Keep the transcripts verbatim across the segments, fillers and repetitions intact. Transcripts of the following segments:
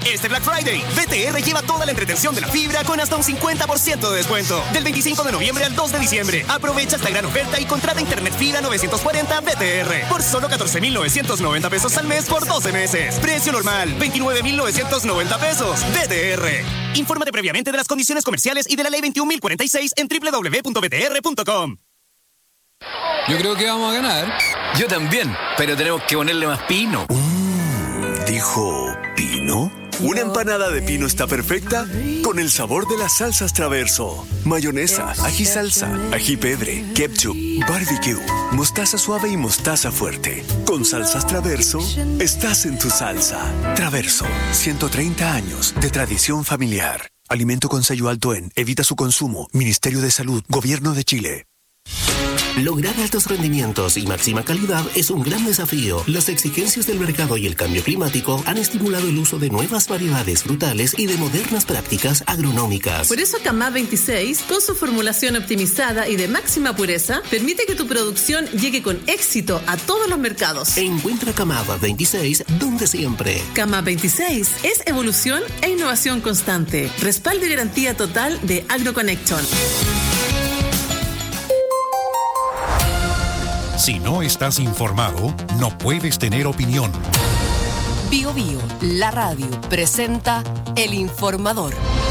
Este Black Friday, B T R lleva toda la entretención de la fibra con hasta un cincuenta por ciento de descuento. Del veinticinco de noviembre al dos de diciembre. Aprovecha esta gran oferta y contrata internet fibra novecientos cuarenta B T R por solo catorce mil novecientos noventa pesos al mes por doce meses. Precio normal, veintinueve mil novecientos noventa pesos. B T R. Infórmate previamente de las condiciones comerciales y de la ley veintiún mil cuarenta y seis en doble u doble u doble u punto b t r punto com. Yo creo que vamos a ganar. Yo también, pero tenemos que ponerle más pino. Mm, ¿Dijo pino? Una empanada de pino está perfecta con el sabor de las salsas Traverso. Mayonesa, ají salsa, ají pedre, ketchup, barbecue, mostaza suave y mostaza fuerte. Con salsas Traverso, estás en tu salsa. Traverso, ciento treinta años de tradición familiar. Alimento con sello alto en Evita su consumo. Ministerio de Salud, Gobierno de Chile. Lograr altos rendimientos y máxima calidad es un gran desafío. Las exigencias del mercado y el cambio climático han estimulado el uso de nuevas variedades frutales y de modernas prácticas agronómicas. Por eso Camá veintiséis, con su formulación optimizada y de máxima pureza, permite que tu producción llegue con éxito a todos los mercados. Encuentra Camá veintiséis donde siempre. Camá veintiséis es evolución e innovación constante. Respaldo y garantía total de AgroConnection. Si no estás informado, no puedes tener opinión. Bio Bio, la radio, presenta El Informador.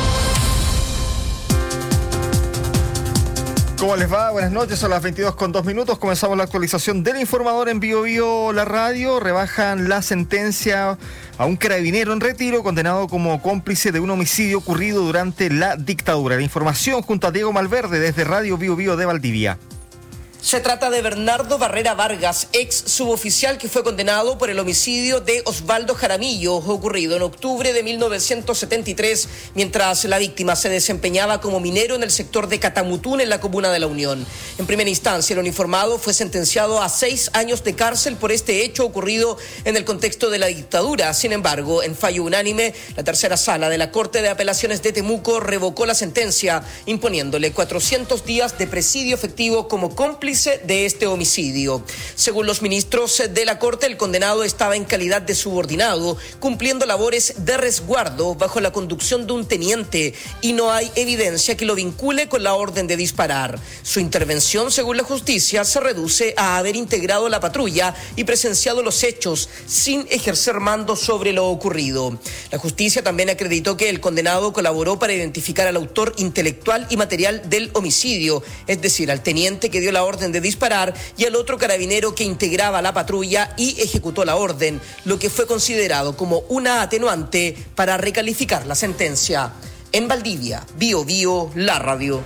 ¿Cómo les va? Buenas noches, son las veintidós con dos minutos. Comenzamos la actualización del Informador en Bio Bio, la radio. Rebajan la sentencia a un carabinero en retiro condenado como cómplice de un homicidio ocurrido durante la dictadura. La información junto a Diego Malverde desde Radio Bio Bio de Valdivia. Se trata de Bernardo Barrera Vargas, ex suboficial que fue condenado por el homicidio de Osvaldo Jaramillo, ocurrido en octubre de mil novecientos setenta y tres, mientras la víctima se desempeñaba como minero en el sector de Catamutún, en la comuna de La Unión. En primera instancia, el uniformado fue sentenciado a seis años de cárcel por este hecho ocurrido en el contexto de la dictadura. Sin embargo, en fallo unánime, la tercera sala de la Corte de Apelaciones de Temuco revocó la sentencia, imponiéndole cuatrocientos días de presidio efectivo como cómplice de este homicidio. Según los ministros de la Corte, el condenado estaba en calidad de subordinado, cumpliendo labores de resguardo bajo la conducción de un teniente y no hay evidencia que lo vincule con la orden de disparar. Su intervención, según la justicia, se reduce a haber integrado la patrulla y presenciado los hechos sin ejercer mando sobre lo ocurrido. La justicia también acreditó que el condenado colaboró para identificar al autor intelectual y material del homicidio, es decir, al teniente que dio la orden de disparar y al otro carabinero que integraba la patrulla y ejecutó la orden, lo que fue considerado como una atenuante para recalificar la sentencia. En Valdivia, Bio Bio, la radio.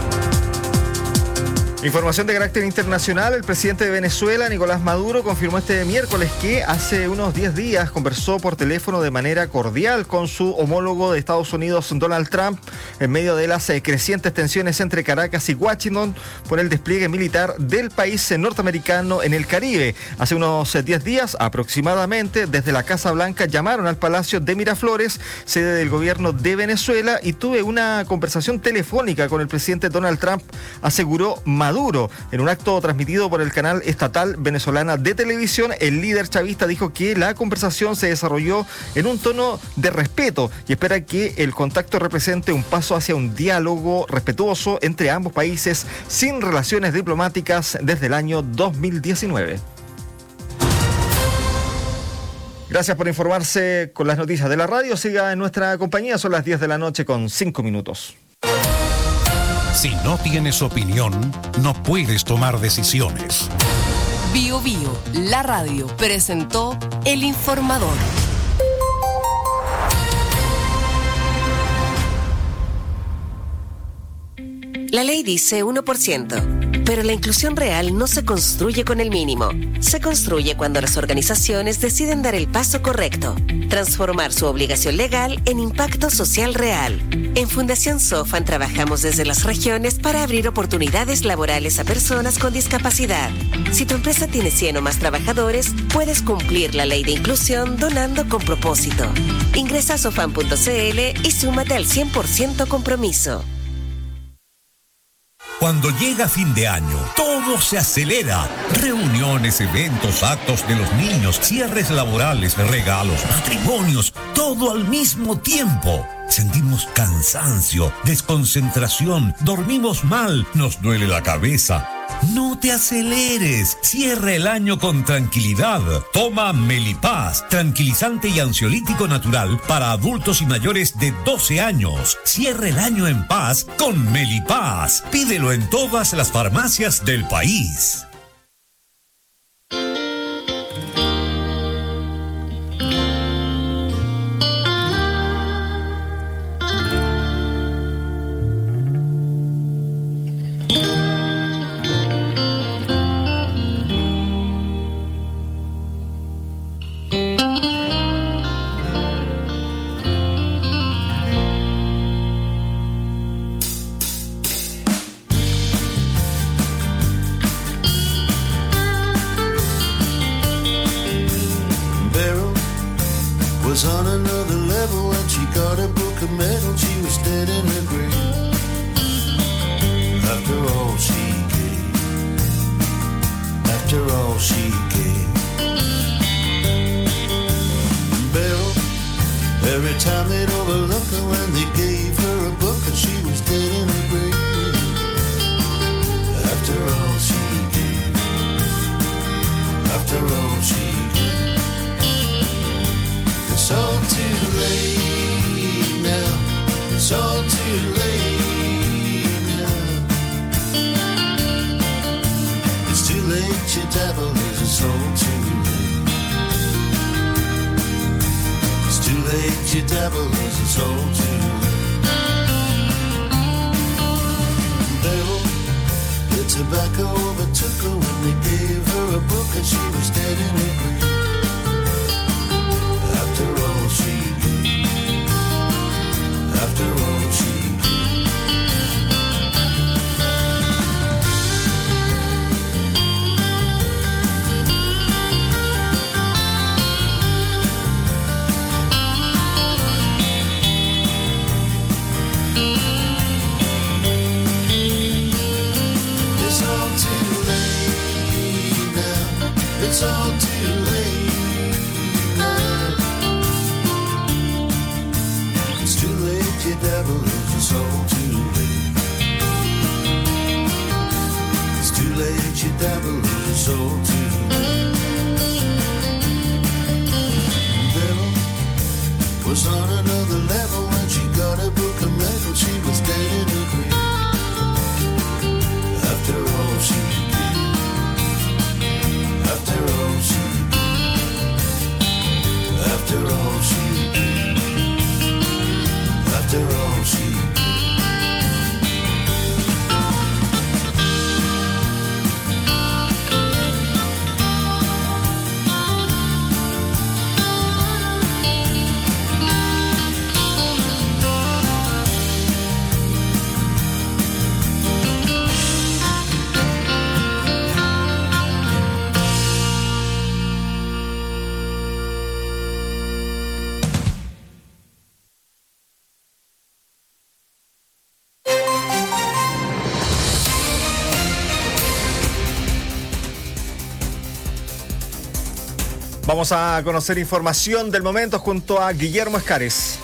Información de carácter internacional. El presidente de Venezuela, Nicolás Maduro, confirmó este miércoles que hace unos diez días conversó por teléfono de manera cordial con su homólogo de Estados Unidos, Donald Trump, en medio de las eh, crecientes tensiones entre Caracas y Washington por el despliegue militar del país norteamericano en el Caribe. Hace unos eh, diez días aproximadamente, desde la Casa Blanca llamaron al Palacio de Miraflores, sede del gobierno de Venezuela, y tuve una conversación telefónica con el presidente Donald Trump, aseguró Maduro. Maduro. En un acto transmitido por el canal estatal venezolana de televisión, el líder chavista dijo que la conversación se desarrolló en un tono de respeto y espera que el contacto represente un paso hacia un diálogo respetuoso entre ambos países sin relaciones diplomáticas desde el año dos mil diecinueve. Gracias por informarse con las noticias de la radio. Siga en nuestra compañía, son las diez de la noche con cinco minutos. Si no tienes opinión, no puedes tomar decisiones. Bio Bio, la radio, presentó El Informador. La ley dice uno por ciento, pero la inclusión real no se construye con el mínimo. Se construye cuando las organizaciones deciden dar el paso correcto, transformar su obligación legal en impacto social real. En Fundación Sofan trabajamos desde las regiones para abrir oportunidades laborales a personas con discapacidad. Si tu empresa tiene cien o más trabajadores, puedes cumplir la ley de inclusión donando con propósito. Ingresa a sofan punto c l y súmate al cien por ciento compromiso. Cuando llega fin de año, todo se acelera. Reuniones, eventos, actos de los niños, cierres laborales, regalos, matrimonios, todo todo al mismo tiempo. Sentimos cansancio, desconcentración, dormimos mal, nos duele la cabeza. No te aceleres, cierra el año con tranquilidad. Toma Melipaz, tranquilizante y ansiolítico natural para adultos y mayores de doce años. Cierra el año en paz con Melipaz. Pídelo en todas las farmacias del país. Vamos a conocer información del momento junto a Guillermo Escares.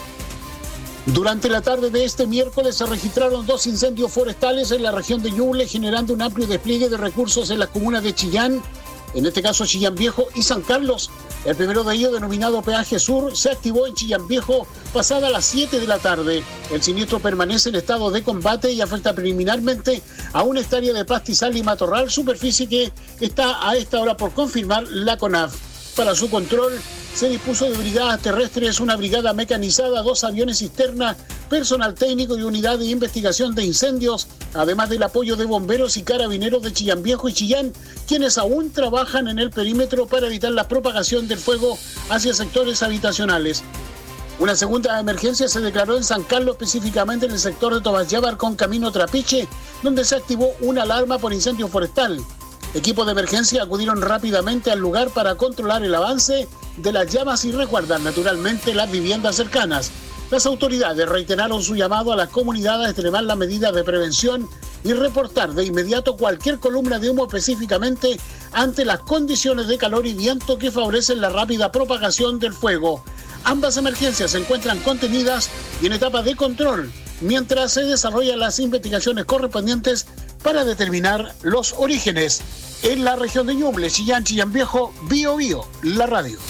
Durante la tarde de este miércoles se registraron dos incendios forestales en la región de Ñuble, generando un amplio despliegue de recursos en las comunas de Chillán, en este caso Chillán Viejo y San Carlos. El primero de ellos, denominado Peaje Sur, se activó en Chillán Viejo pasada las siete de la tarde. El siniestro permanece en estado de combate y afecta preliminarmente a una hectárea de pastizal y matorral, superficie que está a esta hora por confirmar la CONAF. Para su control se dispuso de brigadas terrestres, una brigada mecanizada, dos aviones cisterna, personal técnico y unidad de investigación de incendios, además del apoyo de bomberos y carabineros de Chillán Viejo y Chillán, quienes aún trabajan en el perímetro para evitar la propagación del fuego hacia sectores habitacionales. Una segunda emergencia se declaró en San Carlos, específicamente en el sector de Tobayábar con camino Trapiche, donde se activó una alarma por incendio forestal. Equipos de emergencia acudieron rápidamente al lugar para controlar el avance de las llamas y resguardar naturalmente las viviendas cercanas. Las autoridades reiteraron su llamado a las comunidades a extremar las medidas de prevención y reportar de inmediato cualquier columna de humo, específicamente ante las condiciones de calor y viento que favorecen la rápida propagación del fuego. Ambas emergencias se encuentran contenidas y en etapa de control, mientras se desarrollan las investigaciones correspondientes para determinar los orígenes. En la región de Ñuble, Chillán, Chillán Viejo, Bio Bio, la radio.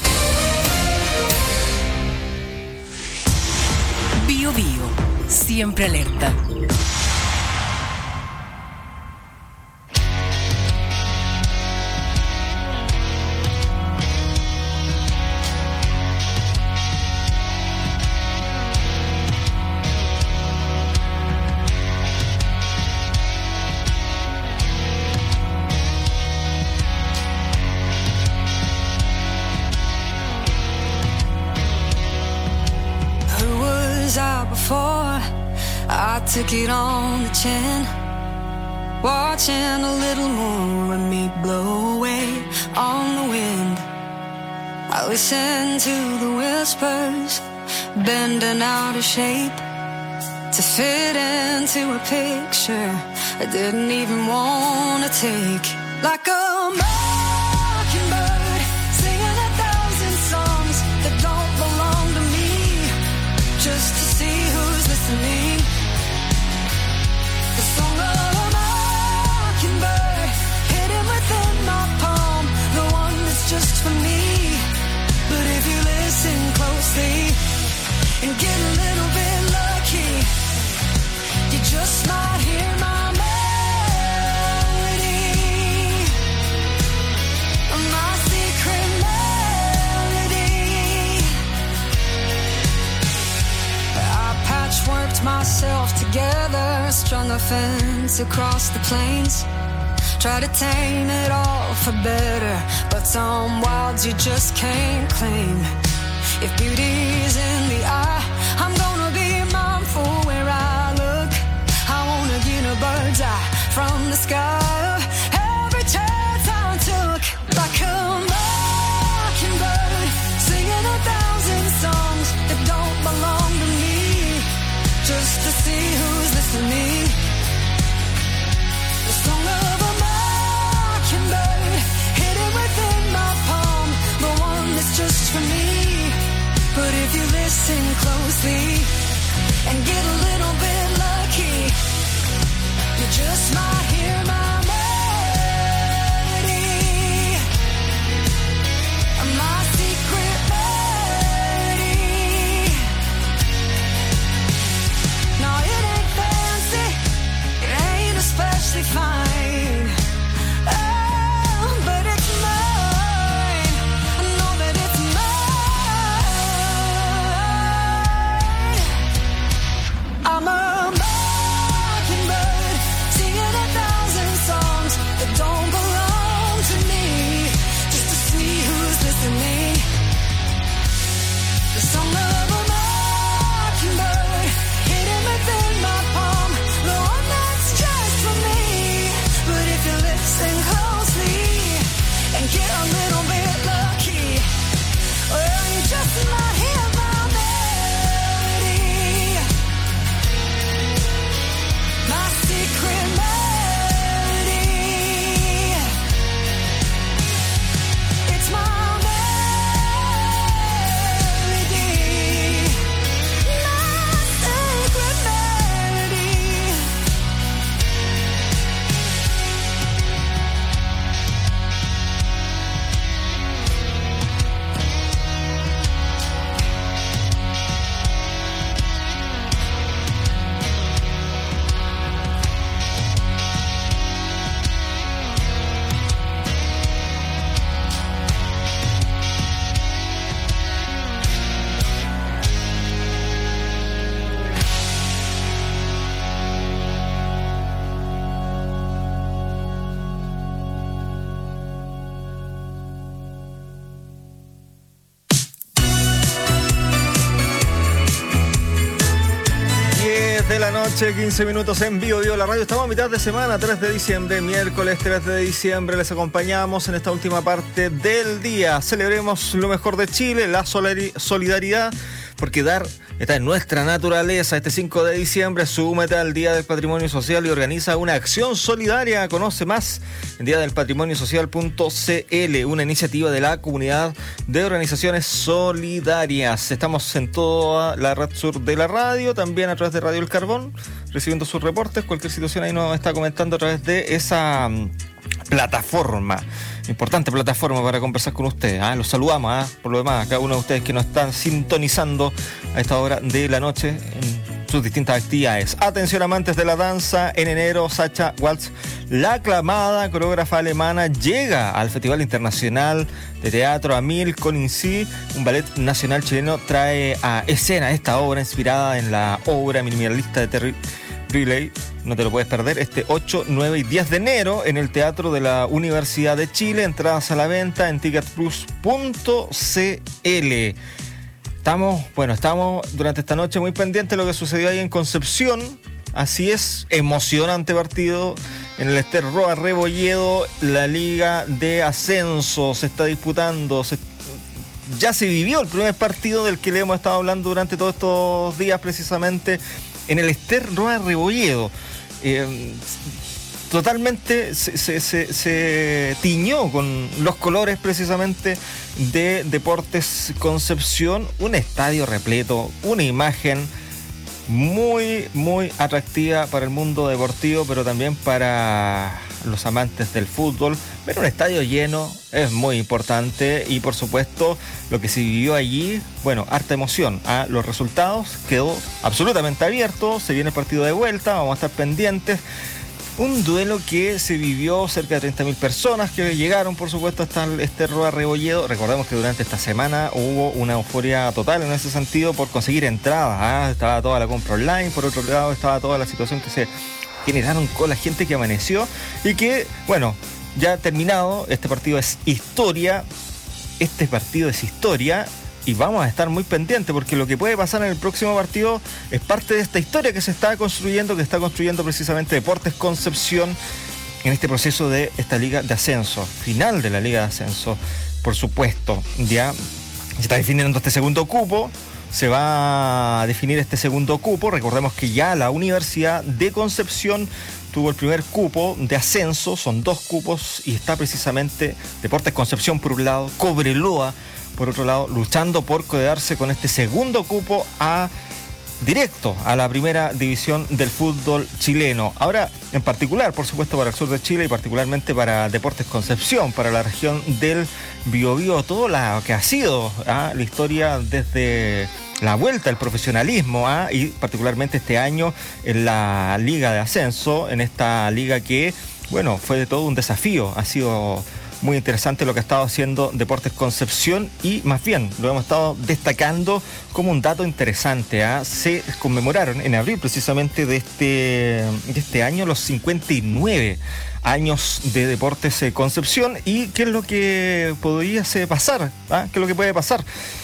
Bio Bio, siempre alerta. I took it on the chin, watching a little more of me blow away on the wind. I listened to the whispers, bending out of shape to fit into a picture I didn't even want to take. Like a mockingbird, singing a thousand songs that don't belong to me, just to see who's listening. The song of a mockingbird, hidden within my palm, the one that's just for me. But if you listen closely and get a little bit lucky, you just might hear my melody, my secret melody. I patchworked myself together, strung a fence across the plains, try to tame it all for better, but some wilds you just can't claim. If beauty's in the eye, I'm gonna be mindful where I look. I wanna get a bird's eye from the sky of every chance I took. Like a mockingbird, singing a thousand songs that don't belong to me, just to see who's listening. The song of a mockingbird, hidden within my palm, the one that's just for me. But if you listen closely and get a little bit lucky, you just might hear my melody, my secret melody. No, it ain't fancy, it ain't especially fine, oh, but it's mine. I know that it's mine. I'm a mockingbird, singing a thousand songs that don't belong to me, just to see who's listening. The song of a mockingbird, hidden within my palm, the one that's just for me. But if you listen closely and get a little bit lucky, well, you just might hear my melody, my secret melody. It's my melody, my secret melody. diez de la noche, quince minutos en Bio Bio, la radio. Estamos a mitad de semana, tres de diciembre, miércoles tres de diciembre. Les acompañamos en esta última parte del día. Celebremos lo mejor de Chile, la solidariedad porque dar está en nuestra naturaleza. Este cinco de diciembre, súmete al Día del Patrimonio Social y organiza una acción solidaria. Conoce más en día del patrimonio social punto c l, una iniciativa de la comunidad de organizaciones solidarias. Estamos en toda la red sur de la radio, también a través de Radio El Carbón, recibiendo sus reportes. Cualquier situación ahí nos está comentando a través de esa plataforma, importante plataforma para conversar con ustedes. ¿eh? Los saludamos, ¿eh? por lo demás, a cada uno de ustedes que nos están sintonizando a esta hora de la noche en sus distintas actividades. Atención amantes de la danza, en enero Sacha Waltz, la aclamada coreógrafa alemana, llega al Festival Internacional de Teatro Amil con INSI. Un ballet nacional chileno trae a escena esta obra inspirada en la obra minimalista de Terry Riley. No te lo puedes perder este ocho, nueve y diez de enero en el Teatro de la Universidad de Chile. Entradas a la venta en ticket plus punto c l. Estamos, bueno, estamos durante esta noche muy pendientes de lo que sucedió ahí en Concepción. Así es, emocionante partido en el Ester Roa Rebolledo. La Liga de Ascenso se está disputando. Se, ya se vivió el primer partido del que le hemos estado hablando durante todos estos días, precisamente en el Ester Roa Rebolledo. Eh, totalmente se, se, se, se tiñó con los colores precisamente de Deportes Concepción. Un estadio repleto, una imagen muy, muy atractiva para el mundo deportivo, pero también para los amantes del fútbol. Ver un estadio lleno es muy importante y, por supuesto, lo que se vivió allí, bueno, harta emoción. ¿eh? Los resultados quedó absolutamente abierto. Se viene el partido de vuelta, vamos a estar pendientes. Un duelo que se vivió, cerca de treinta mil personas que llegaron, por supuesto, hasta el Ester Roa Rebolledo. Recordemos que durante esta semana hubo una euforia total en ese sentido por conseguir entradas. ¿eh? Estaba toda la compra online, por otro lado estaba toda la situación que se generaron con la gente que amaneció y que, bueno, ya terminado, este partido es historia. Este partido es historia. Y vamos a estar muy pendientes porque lo que puede pasar en el próximo partido es parte de esta historia que se está construyendo, que está construyendo precisamente Deportes Concepción en este proceso de esta Liga de Ascenso, final de la Liga de Ascenso, por supuesto. Ya se está definiendo este segundo cupo, se va a definir este segundo cupo. Recordemos que ya la Universidad de Concepción tuvo el primer cupo de ascenso, son dos cupos y está precisamente Deportes Concepción por un lado, Cobreloa por otro lado, luchando por quedarse con este segundo cupo a directo a la primera división del fútbol chileno. Ahora, en particular, por supuesto, para el sur de Chile y particularmente para Deportes Concepción, para la región del Biobío, todo lo que ha sido ¿ah? la historia desde la vuelta al profesionalismo ¿ah? y particularmente este año en la Liga de Ascenso, en esta liga que, bueno, fue de todo un desafío, ha sido muy interesante lo que ha estado haciendo Deportes Concepción y más bien lo hemos estado destacando como un dato interesante. ¿eh? Se conmemoraron en abril precisamente de este, de este año los cincuenta y nueve años de Deportes Concepción. ¿Y qué es lo que podría pasar? ¿eh? ¿Qué es lo que puede pasar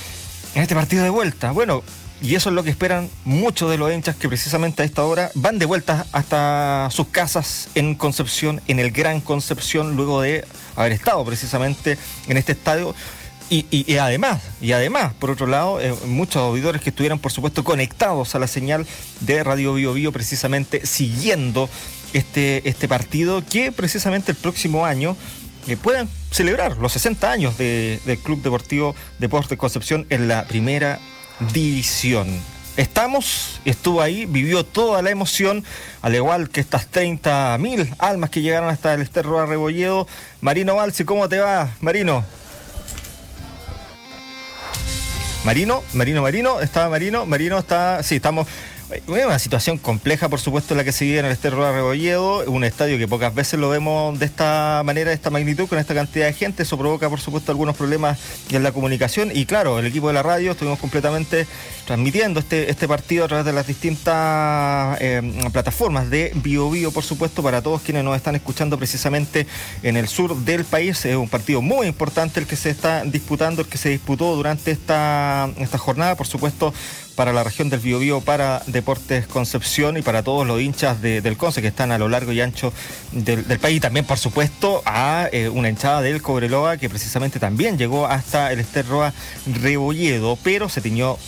en este partido de vuelta? Bueno, y eso es lo que esperan muchos de los hinchas que precisamente a esta hora van de vuelta hasta sus casas en Concepción, en el Gran Concepción, luego de haber estado precisamente en este estadio. Y, y, y además, y además, por otro lado, eh, muchos auditores que estuvieran, por supuesto, conectados a la señal de Radio Bio Bio, precisamente siguiendo este, este partido, que precisamente el próximo año eh, puedan celebrar los sesenta años de, del Club Deportivo Deportes Concepción en la primera división. Estamos, estuvo ahí, vivió toda la emoción, al igual que estas treinta mil almas que llegaron hasta el Ester Roa Rebolledo. Marino Balsi, ¿cómo te va, Marino? Marino, Marino, Marino, estaba Marino, Marino está, sí, estamos. Una situación compleja, por supuesto, la que se vive en el Ester Roa Rebolledo, un estadio que pocas veces lo vemos de esta manera, de esta magnitud, con esta cantidad de gente. Eso provoca, por supuesto, algunos problemas en la comunicación. Y claro, el equipo de la radio estuvimos completamente transmitiendo este, este partido a través de las distintas eh, plataformas de Bio Bio, por supuesto, para todos quienes nos están escuchando precisamente en el sur del país. Es un partido muy importante el que se está disputando, el que se disputó durante esta, esta jornada, por supuesto, para la región del Biobío, para Deportes Concepción y para todos los hinchas de, del Conce que están a lo largo y ancho del, del país. También, por supuesto, a eh, una hinchada del Cobreloa que precisamente también llegó hasta el Ester Roa Rebolledo, pero se tiñó absolutamente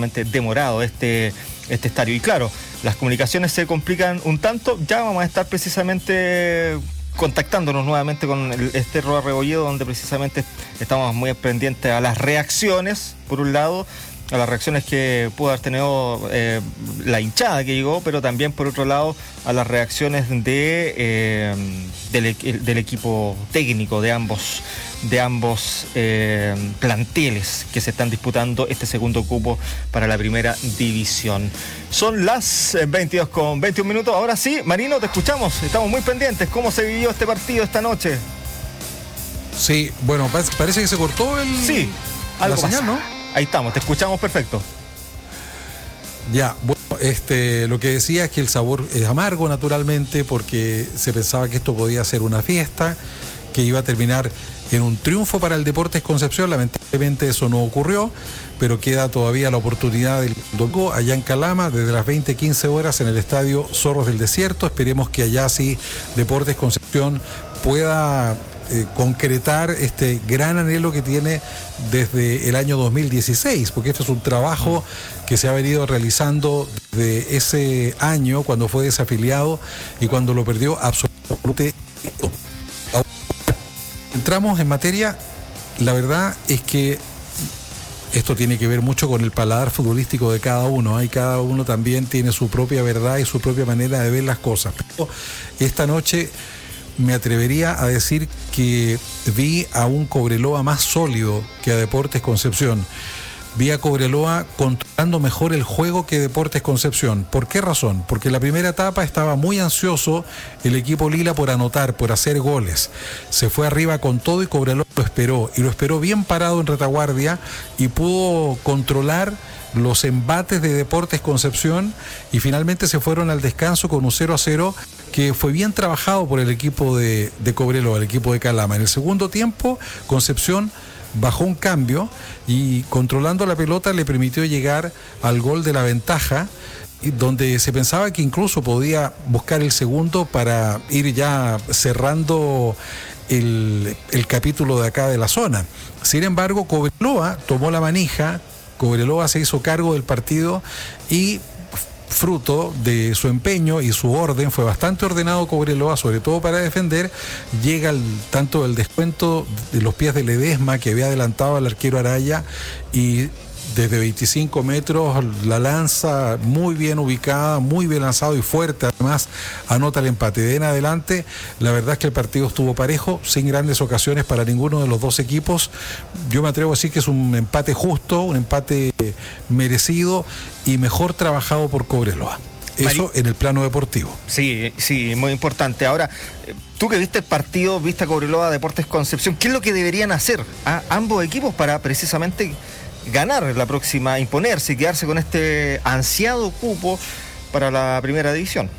relativamente demorado este, este estadio. Y claro, las comunicaciones se complican un tanto. Ya vamos a estar precisamente contactándonos nuevamente con el, este Roa Rebolledo, donde precisamente estamos muy pendientes a las reacciones, por un lado, a las reacciones que pudo haber tenido eh, la hinchada que llegó, pero también por otro lado a las reacciones de eh, del, del equipo técnico de ambos de ambos eh, planteles que se están disputando este segundo cupo para la primera división. Son las veintidós con veintiún minutos. Ahora sí, Marino, te escuchamos, estamos muy pendientes. ¿Cómo se vivió este partido esta noche? Sí, bueno, parece que se cortó el sí, algo la señal, ¿no? Ahí estamos, te escuchamos perfecto. Ya, bueno, este, lo que decía es que el sabor es amargo, naturalmente, porque se pensaba que esto podía ser una fiesta, que iba a terminar en un triunfo para el Deportes Concepción. Lamentablemente eso no ocurrió, pero queda todavía la oportunidad del domingo allá en Calama, desde las veinte quince horas en el Estadio Zorros del Desierto. Esperemos que allá sí Deportes Concepción pueda Eh, concretar este gran anhelo que tiene desde el año dos mil dieciséis, porque este es un trabajo que se ha venido realizando desde ese año cuando fue desafiliado y cuando lo perdió absolutamente. Entramos en materia. La verdad es que esto tiene que ver mucho con el paladar futbolístico de cada uno, ¿eh? Y cada uno también tiene su propia verdad y su propia manera de ver las cosas. Pero esta noche me atrevería a decir que vi a un Cobreloa más sólido que a Deportes Concepción. Vi a Cobreloa controlando mejor el juego que Deportes Concepción. ¿Por qué razón? Porque en la primera etapa estaba muy ansioso el equipo Lila por anotar, por hacer goles. Se fue arriba con todo y Cobreloa lo esperó. Y lo esperó bien parado en retaguardia y pudo controlar los embates de Deportes Concepción y finalmente se fueron al descanso con un cero a cero que fue bien trabajado por el equipo de, de Cobreloa, el equipo de Calama. En el segundo tiempo, Concepción bajó un cambio y controlando la pelota le permitió llegar al gol de la ventaja, donde se pensaba que incluso podía buscar el segundo para ir ya cerrando el, el capítulo de acá de la zona. Sin embargo, Cobreloa tomó la manija, Cobreloa se hizo cargo del partido y fruto de su empeño y su orden, fue bastante ordenado Cobreloa, sobre todo para defender. Llega el, tanto el descuento de los pies de Ledesma, que había adelantado al arquero Araya, y desde veinticinco metros la lanza muy bien ubicada, muy bien lanzado y fuerte, además anota el empate. De en adelante, la verdad es que el partido estuvo parejo, sin grandes ocasiones para ninguno de los dos equipos. Yo me atrevo a decir que es un empate justo, un empate merecido y mejor trabajado por Cobreloa. Eso Mari... en el plano deportivo. Sí, sí, muy importante. Ahora, tú que viste el partido, viste a Cobreloa, Deportes Concepción, ¿qué es lo que deberían hacer a ambos equipos para precisamente ganar la próxima, imponerse y quedarse con este ansiado cupo para la primera división?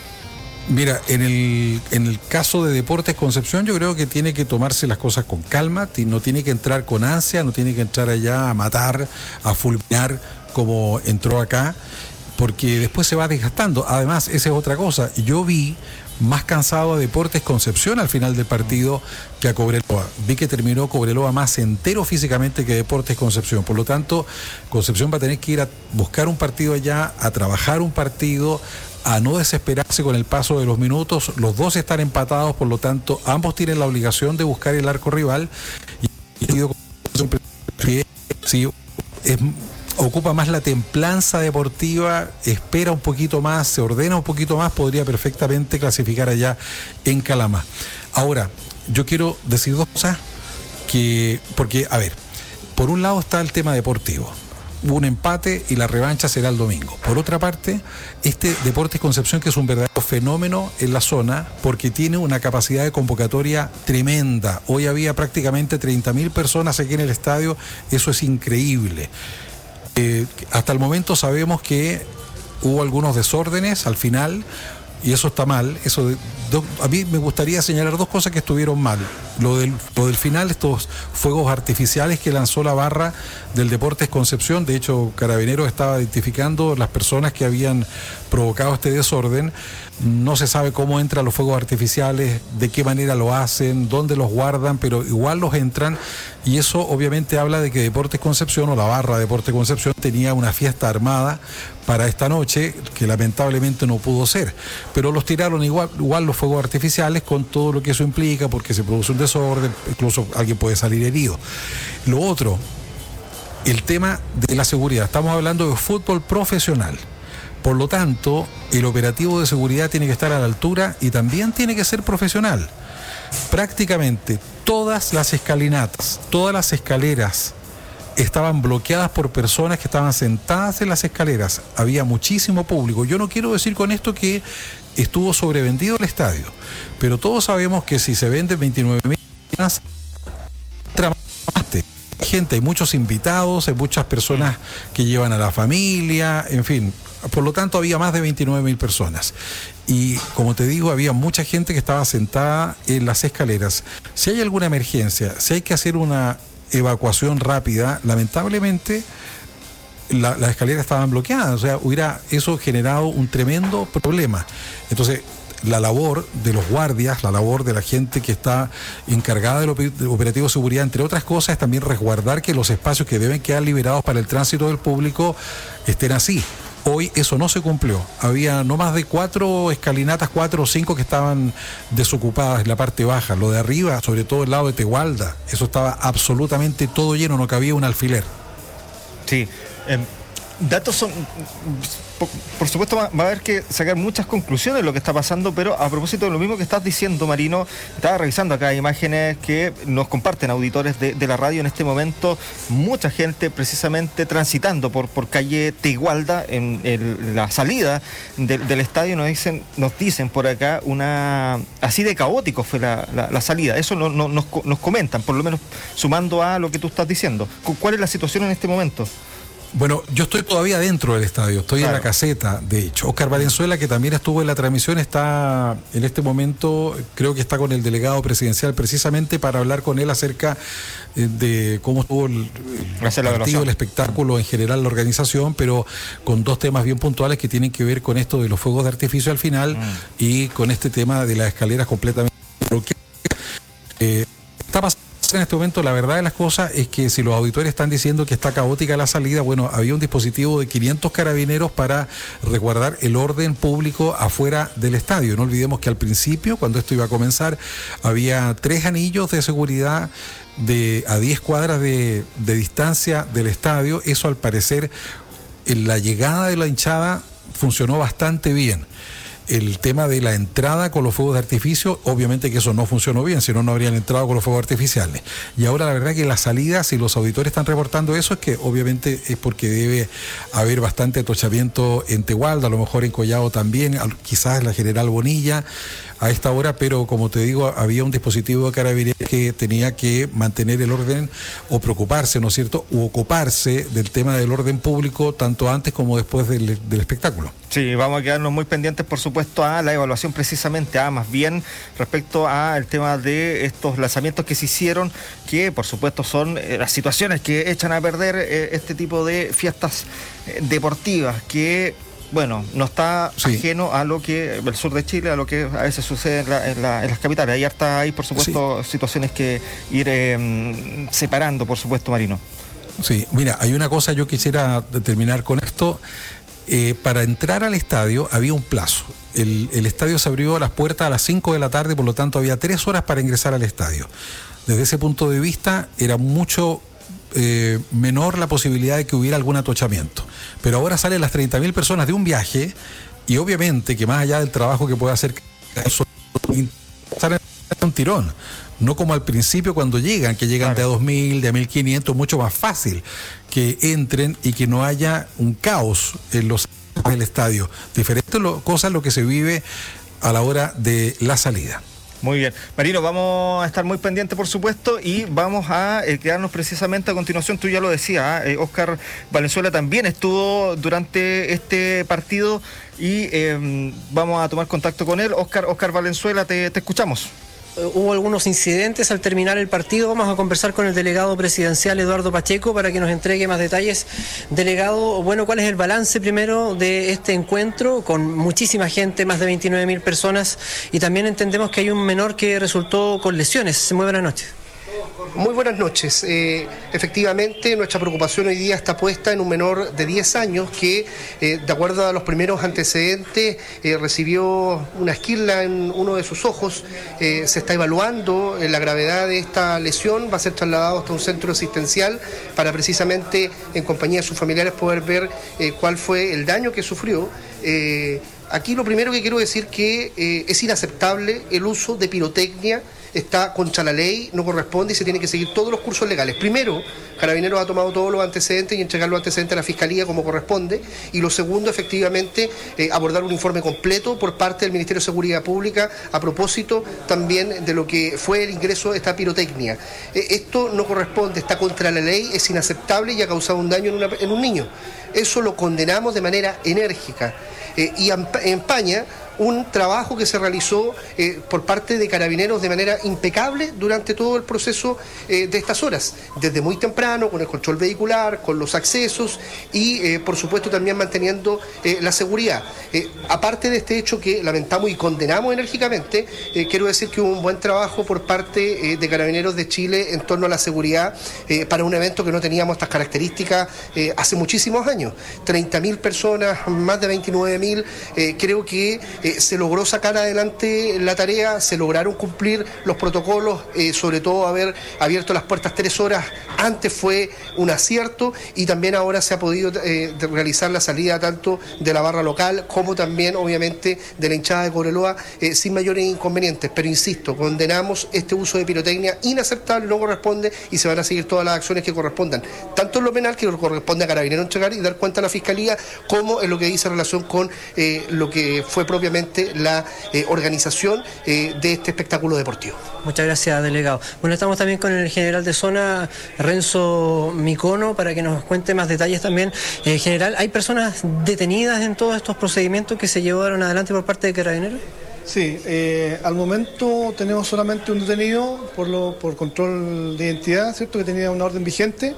Mira, en el, en el caso de Deportes Concepción, yo creo que tiene que tomarse las cosas con calma, no tiene que entrar con ansia, no tiene que entrar allá a matar, a fulminar como entró acá, porque después se va desgastando. Además, esa es otra cosa, yo vi más cansado a Deportes Concepción al final del partido que a Cobreloa. Vi que terminó Cobreloa más entero físicamente que Deportes Concepción. Por lo tanto, Concepción va a tener que ir a buscar un partido allá, a trabajar un partido, a no desesperarse con el paso de los minutos. Los dos están empatados, por lo tanto, ambos tienen la obligación de buscar el arco rival. Y si es ocupa más la templanza deportiva, espera un poquito más, se ordena un poquito más, podría perfectamente clasificar allá en Calama. Ahora, yo quiero decir dos cosas, que, porque, a ver, por un lado está el tema deportivo. Hubo un empate y la revancha será el domingo. Por otra parte, este Deportes Concepción, que es un verdadero fenómeno en la zona, porque tiene una capacidad de convocatoria tremenda. Hoy había prácticamente treinta mil personas aquí en el estadio, eso es increíble. Eh, hasta el momento sabemos que hubo algunos desórdenes al final y eso está mal. Eso, do, a mí me gustaría señalar dos cosas que estuvieron mal. lo del, lo del final, estos fuegos artificiales que lanzó la barra del Deportes Concepción. De hecho, Carabineros estaba identificando las personas que habían provocado este desorden. No se sabe cómo entran los fuegos artificiales, de qué manera lo hacen, dónde los guardan, pero igual los entran, y eso obviamente habla de que Deportes Concepción, o la barra de Deportes Concepción, tenía una fiesta armada para esta noche, que lamentablemente no pudo ser, pero los tiraron igual, igual los fuegos artificiales, con todo lo que eso implica, porque se produce un desorden, incluso alguien puede salir herido. Lo otro, el tema de la seguridad. Estamos hablando de fútbol profesional. Por lo tanto, el operativo de seguridad tiene que estar a la altura y también tiene que ser profesional. Prácticamente todas las escalinatas, todas las escaleras estaban bloqueadas por personas que estaban sentadas en las escaleras. Había muchísimo público. Yo no quiero decir con esto que estuvo sobrevendido el estadio, pero todos sabemos que si se venden veintinueve mil gente, hay muchos invitados, hay muchas personas que llevan a la familia, en fin. Por lo tanto, había más de veintinueve mil personas. Y como te digo, había mucha gente que estaba sentada en las escaleras. Si hay alguna emergencia, si hay que hacer una evacuación rápida, lamentablemente la, las escaleras estaban bloqueadas. O sea, hubiera eso generado un tremendo problema. Entonces, la labor de los guardias, la labor de la gente que está encargada del operativo de seguridad, entre otras cosas, es también resguardar que los espacios que deben quedar liberados para el tránsito del público estén así. Hoy eso no se cumplió. Había no más de cuatro escalinatas, cuatro o cinco que estaban desocupadas en la parte baja. Lo de arriba, sobre todo el lado de Tegualda, eso estaba absolutamente todo lleno, no cabía un alfiler. Sí, eh, datos son... Por, por supuesto va, va a haber que sacar muchas conclusiones de lo que está pasando, pero a propósito de lo mismo que estás diciendo, Marino, estaba revisando acá imágenes que nos comparten auditores de, de la radio en este momento. Mucha gente precisamente transitando por, por calle Tegualda en el, la salida de, del estadio. Nos dicen, nos dicen por acá una así de caótico fue la, la, la salida. Eso no, no, nos, nos comentan, por lo menos sumando a lo que tú estás diciendo. ¿Cuál es la situación en este momento? Bueno, yo estoy todavía dentro del estadio, estoy claro. en la caseta, de hecho. Óscar Valenzuela, que también estuvo en la transmisión, está en este momento, creo que está con el delegado presidencial precisamente para hablar con él acerca de cómo estuvo el, el partido, el espectáculo, en general la organización, pero con dos temas bien puntuales que tienen que ver con esto de los fuegos de artificio al final mm. y con este tema de las escaleras completamente bloqueadas. Eh, está pasando en este momento, la verdad de las cosas es que si los auditores están diciendo que está caótica la salida, bueno, había un dispositivo de quinientos carabineros para resguardar el orden público afuera del estadio. No olvidemos que al principio, cuando esto iba a comenzar, había tres anillos de seguridad de a diez cuadras de, de distancia del estadio. Eso, al parecer, en la llegada de la hinchada funcionó bastante bien. El tema de la entrada con los fuegos de artificio, obviamente que eso no funcionó bien, si no, no habrían entrado con los fuegos artificiales. Y ahora la verdad que la salida, si los auditores están reportando eso, es que obviamente es porque debe haber bastante atochamiento en Tegualda, a lo mejor en Collado también, quizás en la General Bonilla a esta hora, pero como te digo, había un dispositivo de carabineros que tenía que mantener el orden o preocuparse, ¿no es cierto?, u ocuparse del tema del orden público tanto antes como después del, del espectáculo. Sí, vamos a quedarnos muy pendientes, por supuesto, a la evaluación precisamente, a más bien respecto al tema de estos lanzamientos que se hicieron, que por supuesto son eh, las situaciones que echan a perder eh, este tipo de fiestas eh, deportivas, que bueno, no está sí. ajeno a lo que el sur de Chile, a lo que a veces sucede en, la, en, la, en las capitales. Hay harta, hay por supuesto sí. situaciones que ir eh, separando, por supuesto, Marino. Sí, mira, hay una cosa, yo quisiera terminar con esto. Eh, para entrar al estadio había un plazo. El, el estadio se abrió a las puertas a las cinco de la tarde, por lo tanto había tres horas para ingresar al estadio. Desde ese punto de vista era mucho eh, menor la posibilidad de que hubiera algún atochamiento. Pero ahora salen las treinta mil personas de un viaje y obviamente que más allá del trabajo que puede hacer eso, salen un tirón. No como al principio cuando llegan, que llegan claro. de a dos mil, de a mil quinientos, mucho más fácil que entren y que no haya un caos en los del estadio. Diferente lo, cosa lo que se vive a la hora de la salida. Muy bien. Marino, vamos a estar muy pendientes, por supuesto, y vamos a eh, quedarnos precisamente a continuación. Tú ya lo decías, eh, Óscar Valenzuela también estuvo durante este partido y eh, vamos a tomar contacto con él. Óscar, Óscar Valenzuela, te, te escuchamos. hubo algunos incidentes al terminar el partido. Vamos a conversar con el delegado presidencial Eduardo Pacheco para que nos entregue más detalles. Delegado, bueno, ¿cuál es el balance primero de este encuentro con muchísima gente, más de veintinueve mil personas, y también entendemos que hay un menor que resultó con lesiones? Muy buenas noches. Muy buenas noches. Eh, efectivamente, nuestra preocupación hoy día está puesta en un menor de diez años que, eh, de acuerdo a los primeros antecedentes, eh, recibió una esquirla en uno de sus ojos. Eh, se está evaluando eh, la gravedad de esta lesión. Va a ser trasladado hasta un centro asistencial para precisamente, en compañía de sus familiares, poder ver eh, cuál fue el daño que sufrió. Eh, aquí lo primero que quiero decir que eh, es inaceptable el uso de pirotecnia. Está contra la ley, no corresponde y se tiene que seguir todos los cursos legales. Primero, Carabineros ha tomado todos los antecedentes y entregar los antecedentes a la Fiscalía como corresponde. Y lo segundo, efectivamente, eh, abordar un informe completo por parte del Ministerio de Seguridad Pública a propósito también de lo que fue el ingreso de esta pirotecnia. Eh, esto no corresponde, está contra la ley, es inaceptable y ha causado un daño en, una, en un niño. Eso lo condenamos de manera enérgica. Eh, y empaña un trabajo que se realizó eh, por parte de Carabineros de manera impecable durante todo el proceso eh, de estas horas, desde muy temprano, con el control vehicular, con los accesos y eh, por supuesto también manteniendo eh, la seguridad. Eh, aparte de este hecho que lamentamos y condenamos enérgicamente, eh, quiero decir que hubo un buen trabajo por parte eh, de Carabineros de Chile en torno a la seguridad eh, para un evento que no teníamos estas características eh, hace muchísimos años. treinta mil personas, más de veintinueve mil, eh, creo que Eh, se logró sacar adelante la tarea, se lograron cumplir los protocolos, eh, sobre todo haber abierto las puertas tres horas antes fue un acierto y también ahora se ha podido eh, realizar la salida tanto de la barra local como también obviamente de la hinchada de Cobreloa eh, sin mayores inconvenientes, pero insisto, condenamos este uso de pirotecnia inaceptable, no corresponde y se van a seguir todas las acciones que correspondan, tanto en lo penal que corresponde a Carabineros entregar y dar cuenta a la Fiscalía, como en lo que dice en relación con eh, lo que fue propiamente la eh, organización eh, de este espectáculo deportivo. Muchas gracias, delegado. Bueno, estamos también con el general de zona, Renzo Micono, para que nos cuente más detalles también. Eh, general, ¿hay personas detenidas en todos estos procedimientos que se llevaron adelante por parte de Carabineros? Sí, eh, al momento tenemos solamente un detenido por, lo, por control de identidad, ¿cierto? Que tenía una orden vigente.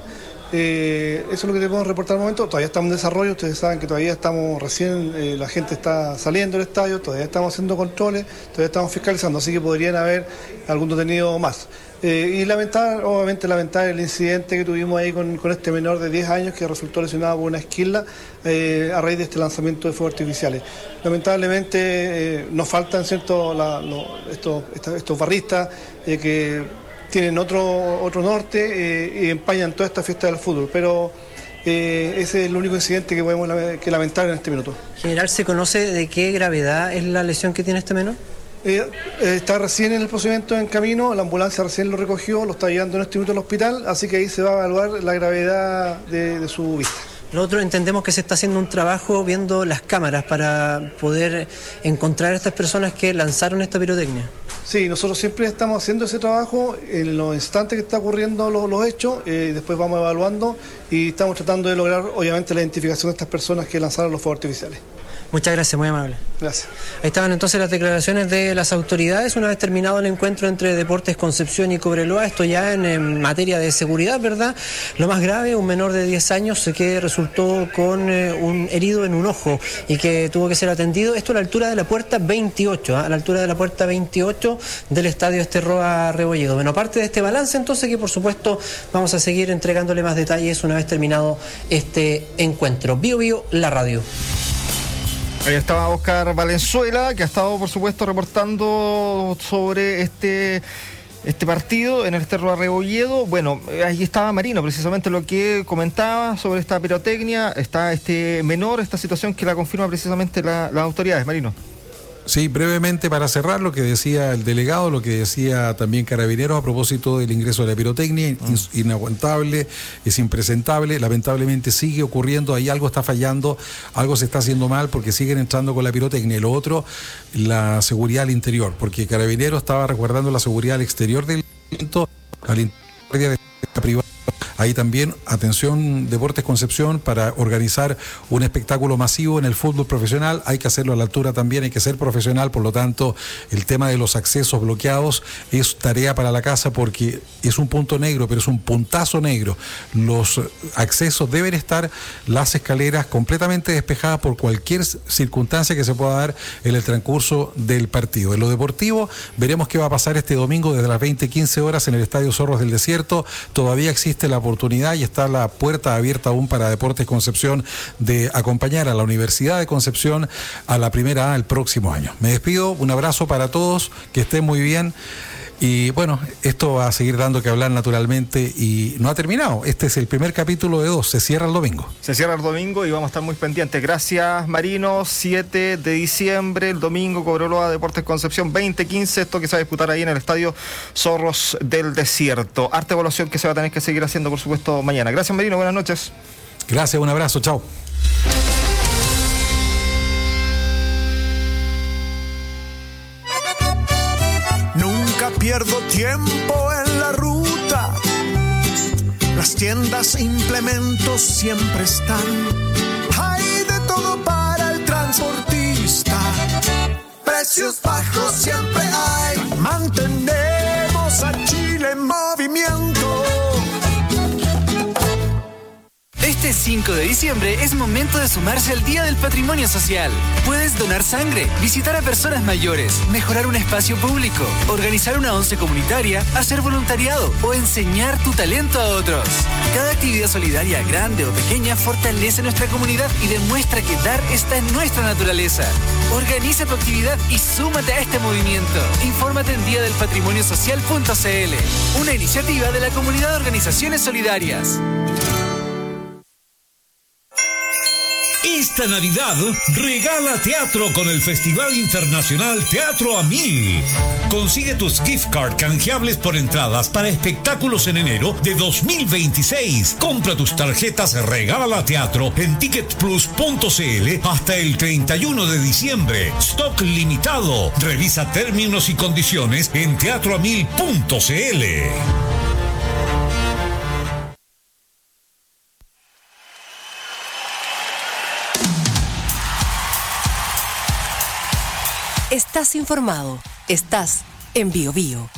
Eh, eso es lo que te podemos reportar al momento. Todavía estamos en desarrollo, ustedes saben que todavía estamos recién, eh, la gente está saliendo del estadio, todavía estamos haciendo controles, todavía estamos fiscalizando, así que podrían haber algún detenido más. Eh, y lamentar, obviamente lamentar el incidente que tuvimos ahí con, con este menor de diez años que resultó lesionado por una esquirla eh, a raíz de este lanzamiento de fuegos artificiales. Lamentablemente eh, nos faltan, ¿cierto?, la, lo, estos, estos, estos barristas eh, que tienen otro otro norte eh, y empañan toda esta fiesta del fútbol, pero eh, ese es el único incidente que podemos que lamentar en este minuto. General, ¿se conoce de qué gravedad es la lesión que tiene este menor? Eh, eh, está recién en el procedimiento en camino, la ambulancia recién lo recogió, lo está llevando en este minuto al hospital, así que ahí se va a evaluar la gravedad de, de su vista. Lo otro, entendemos que se está haciendo un trabajo viendo las cámaras para poder encontrar a estas personas que lanzaron esta pirotecnia. Sí, nosotros siempre estamos haciendo ese trabajo en los instantes que está ocurriendo los, los hechos, eh, después vamos evaluando y estamos tratando de lograr obviamente la identificación de estas personas que lanzaron los fuegos artificiales. Muchas gracias, muy amable. Gracias. Ahí estaban entonces las declaraciones de las autoridades una vez terminado el encuentro entre Deportes Concepción y Cobreloa, esto ya en, en materia de seguridad, ¿verdad? Lo más grave, un menor de diez años que resultó con eh, un herido en un ojo y que tuvo que ser atendido, esto a la altura de la puerta veintiocho, ¿eh? a la altura de la puerta veintiocho del estadio Esterroa Rebolledo. Bueno, aparte de este balance entonces que por supuesto vamos a seguir entregándole más detalles una vez terminado este encuentro. Bio Bio, la radio. Ahí estaba Oscar Valenzuela, que ha estado, por supuesto, reportando sobre este este partido en el Esterroa Rebolledo. Bueno, ahí estaba Marino, precisamente lo que comentaba sobre esta pirotecnia. Está este menor, esta situación que la confirma precisamente la, las autoridades. Marino. Sí, brevemente para cerrar lo que decía el delegado, lo que decía también Carabineros a propósito del ingreso de la pirotecnia, mm. in, inaguantable, es impresentable, lamentablemente sigue ocurriendo, ahí algo está fallando, algo se está haciendo mal porque siguen entrando con la pirotecnia. Y lo otro, la seguridad al interior, porque Carabineros estaba resguardando la seguridad al exterior del evento, al interior de la privada. Ahí también, atención, Deportes Concepción, para organizar un espectáculo masivo en el fútbol profesional, hay que hacerlo a la altura también, hay que ser profesional, por lo tanto, el tema de los accesos bloqueados es tarea para la casa porque es un punto negro, pero es un puntazo negro. Los accesos deben estar, las escaleras completamente despejadas por cualquier circunstancia que se pueda dar en el transcurso del partido. En lo deportivo, veremos qué va a pasar este domingo desde las veinte quince horas en el Estadio Zorros del Desierto. Todavía existe la oportunidad y está la puerta abierta aún para Deportes Concepción de acompañar a la Universidad de Concepción a la primera A el próximo año. Me despido, un abrazo para todos, que estén muy bien. Y bueno, esto va a seguir dando que hablar naturalmente y no ha terminado. Este es el primer capítulo de dos, se cierra el domingo. Se cierra el domingo y vamos a estar muy pendientes. Gracias, Marino. siete de diciembre, el domingo, Cobreloa, Deportes Concepción, veinte quince, esto que se va a disputar ahí en el Estadio Zorros del Desierto. Harta evaluación que se va a tener que seguir haciendo, por supuesto, mañana. Gracias, Marino, buenas noches. Gracias, un abrazo, chao. Pierdo tiempo en la ruta. Las tiendas e implementos siempre están. Hay de todo para el transportista. Precios bajos siempre hay. Mantenemos a Chile en movimiento. Este cinco de diciembre es momento de sumarse al Día del Patrimonio Social. Puedes donar sangre, visitar a personas mayores, mejorar un espacio público, organizar una once comunitaria, hacer voluntariado o enseñar tu talento a otros. Cada actividad solidaria, grande o pequeña, fortalece nuestra comunidad y demuestra que dar está en nuestra naturaleza. Organiza tu actividad y súmate a este movimiento. Infórmate en día del patrimonio social punto c l, una iniciativa de la Comunidad de Organizaciones Solidarias. Esta Navidad regala teatro con el Festival Internacional Teatro a Mil. Consigue tus gift card canjeables por entradas para espectáculos en enero de dos mil veintiséis. Compra tus tarjetas Regala Teatro en ticket plus punto c l hasta el treinta y uno de diciembre. Stock limitado. Revisa términos y condiciones en teatro a mil punto c l. Estás informado. Estás en Bio Bio.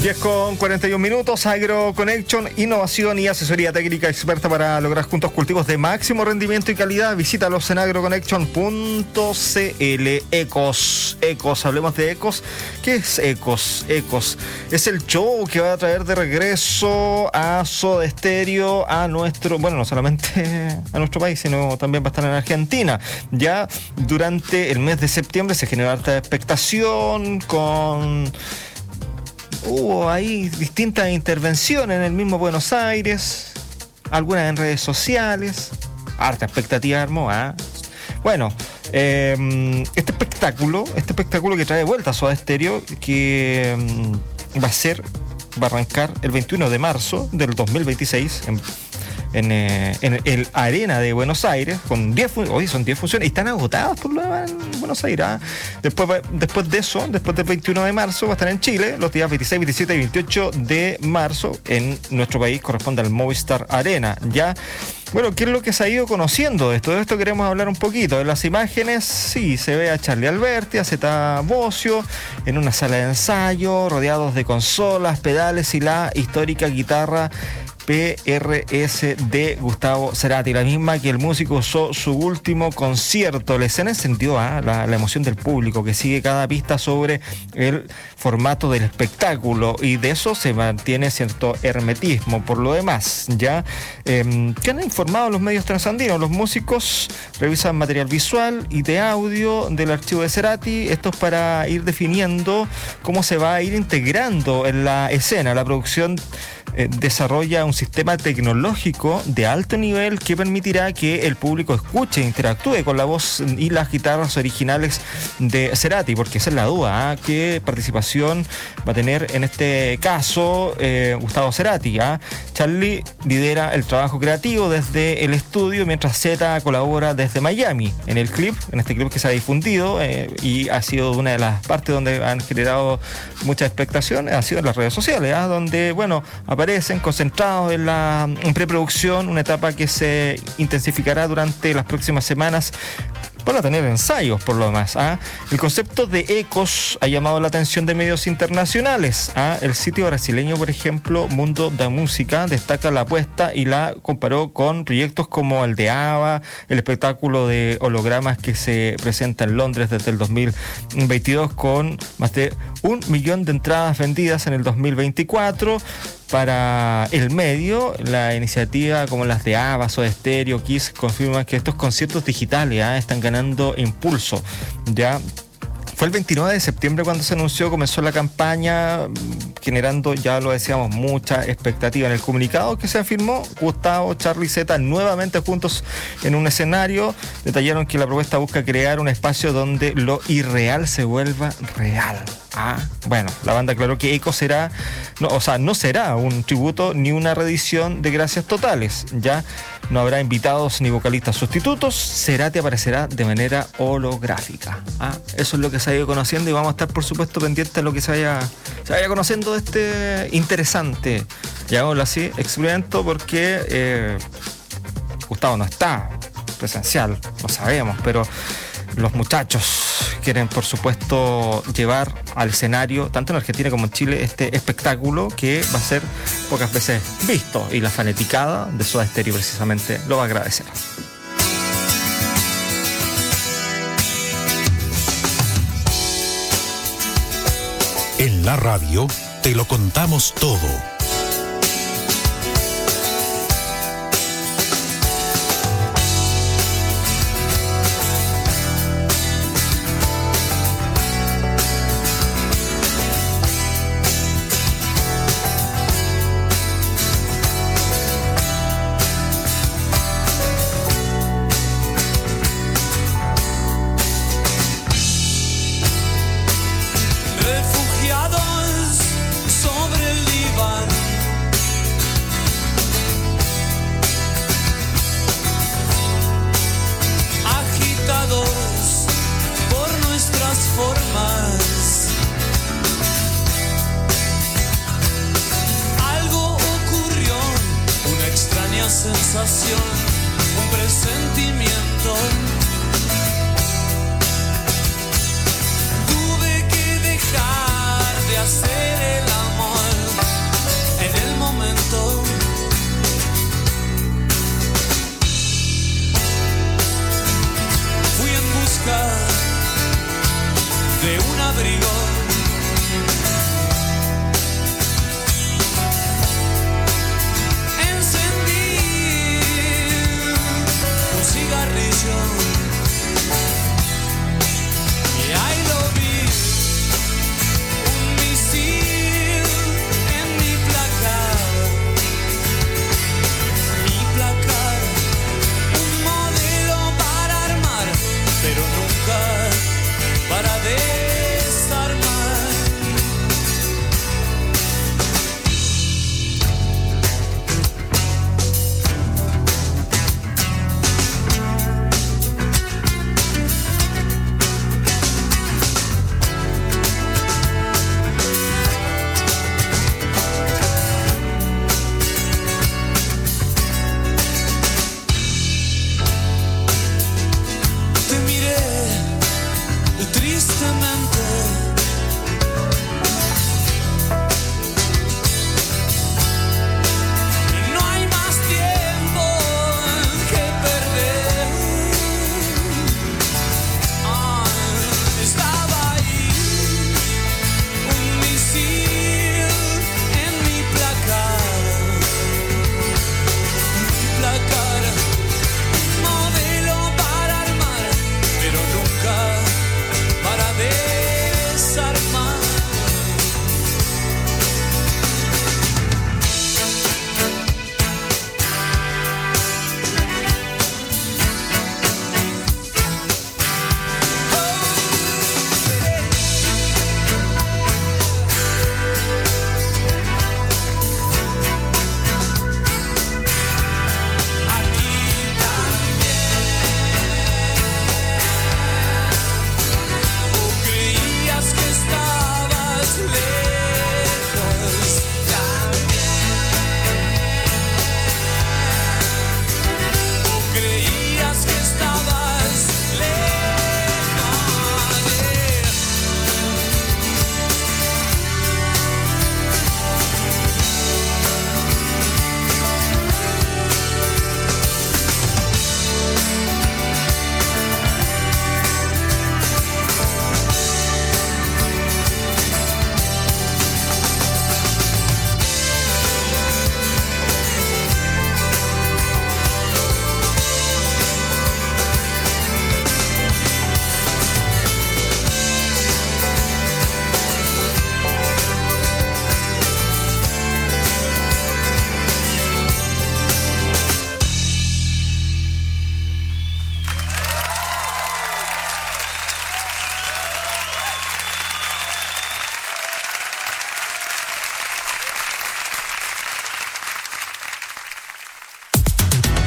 diez con cuarenta y un minutos, AgroConnection, innovación y asesoría técnica experta para lograr juntos cultivos de máximo rendimiento y calidad. Visítalos en agroconnection punto c l. Ecos, Ecos, hablemos de Ecos. ¿Qué es Ecos? Ecos es el show que va a traer de regreso a Soda Stereo a nuestro, bueno, no solamente a nuestro país, sino también va a estar en Argentina. Ya durante el mes de septiembre se generó alta expectación con... Hubo ahí distintas intervenciones en el mismo Buenos Aires, algunas en redes sociales, harta expectativa armó, ¿eh? Bueno, eh, este espectáculo, este espectáculo que trae de vuelta a Soda Stereo, que um, va a ser, va a arrancar el veintiuno de marzo del dos mil veintiséis en En, eh, en el Arena de Buenos Aires, con diez fun- hoy son diez funciones y están agotadas por lo demás en Buenos Aires. ¿eh? Después, después de eso, después del veintiuno de marzo, va a estar en Chile, los días veintiséis, veintisiete y veintiocho de marzo. En nuestro país corresponde al Movistar Arena. Ya, bueno, ¿qué es lo que se ha ido conociendo de esto? De esto queremos hablar un poquito. En las imágenes, sí, se ve a Charly Alberti, a Zeta Bosio, en una sala de ensayo, rodeados de consolas, pedales y la histórica guitarra P R S de Gustavo Cerati, la misma que el músico usó su último concierto. La escena encendió ¿eh? la, la emoción del público que sigue cada pista sobre el formato del espectáculo, y de eso se mantiene cierto hermetismo. Por lo demás, ya eh, que han informado los medios transandinos, los músicos revisan material visual y de audio del archivo de Cerati. Esto es para ir definiendo cómo se va a ir integrando en la escena. La producción Eh, desarrolla un sistema tecnológico de alto nivel que permitirá que el público escuche e interactúe con la voz y las guitarras originales de Cerati, porque esa es la duda, ¿eh? ¿Qué participación va a tener en este caso eh, Gustavo Cerati? ¿eh? Charly lidera el trabajo creativo desde el estudio, mientras Zeta colabora desde Miami en el clip, en este clip que se ha difundido eh, y ha sido una de las partes donde han generado mucha expectación, ha sido en las redes sociales, ¿eh? donde, bueno, aparecen concentrados en la en preproducción, una etapa que se intensificará durante las próximas semanas para tener ensayos por lo demás. ¿ah? El concepto de Ecos ha llamado la atención de medios internacionales. ¿ah? El sitio brasileño, por ejemplo, Mundo da Música, destaca la apuesta y la comparó con proyectos como el de ABBA, el espectáculo de hologramas que se presenta en Londres desde el dos mil veintidós, con más de un millón de entradas vendidas en el dos mil veinticuatro. Para el medio, la iniciativa como las de ABBA, Soda Stereo, Kiss confirman que estos conciertos digitales ¿eh? están ganando impulso. Ya fue el veintinueve de septiembre cuando se anunció, comenzó la campaña, generando, ya lo decíamos, mucha expectativa. En el comunicado que se firmó, Gustavo, Charly y Zeta nuevamente juntos en un escenario, detallaron que la propuesta busca crear un espacio donde lo irreal se vuelva real. Ah, bueno, la banda aclaró que Eco será, no, o sea, no será un tributo ni una reedición de Gracias Totales. Ya no habrá invitados ni vocalistas sustitutos. Cerati aparecerá de manera holográfica. Ah, eso es lo que se ha ido conociendo, y vamos a estar, por supuesto, pendientes de lo que se vaya, se vaya conociendo de este interesante, llamémoslo así, experimento, porque eh, Gustavo no está presencial, lo sabemos, pero los muchachos quieren, por supuesto, llevar al escenario, tanto en Argentina como en Chile, este espectáculo que va a ser pocas veces visto, y la fanaticada de Soda Stereo precisamente lo va a agradecer. En la radio te lo contamos todo. Un presentimiento. Tuve que dejar de hacer el amor.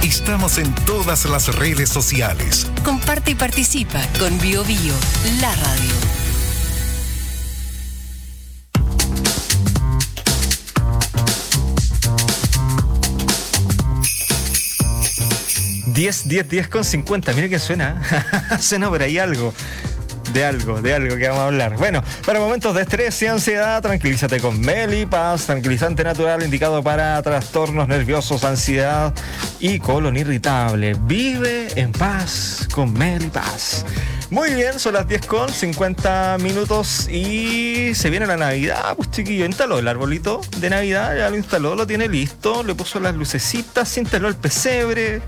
Estamos en todas las redes sociales. Comparte y participa con Bio Bio, la radio. diez, diez, diez con cincuenta. Mira que suena. Suena por ahí algo. De algo, de algo que vamos a hablar. Bueno, para momentos de estrés y ansiedad, tranquilízate con Melipaz, tranquilizante natural indicado para trastornos nerviosos, ansiedad y colon irritable. Vive en paz con Melipaz. Muy bien, son las diez con cincuenta minutos y se viene la Navidad. Pues chiquillo, instaló el arbolito de Navidad, ya lo instaló, lo tiene listo, le puso las lucecitas, se instaló el pesebre.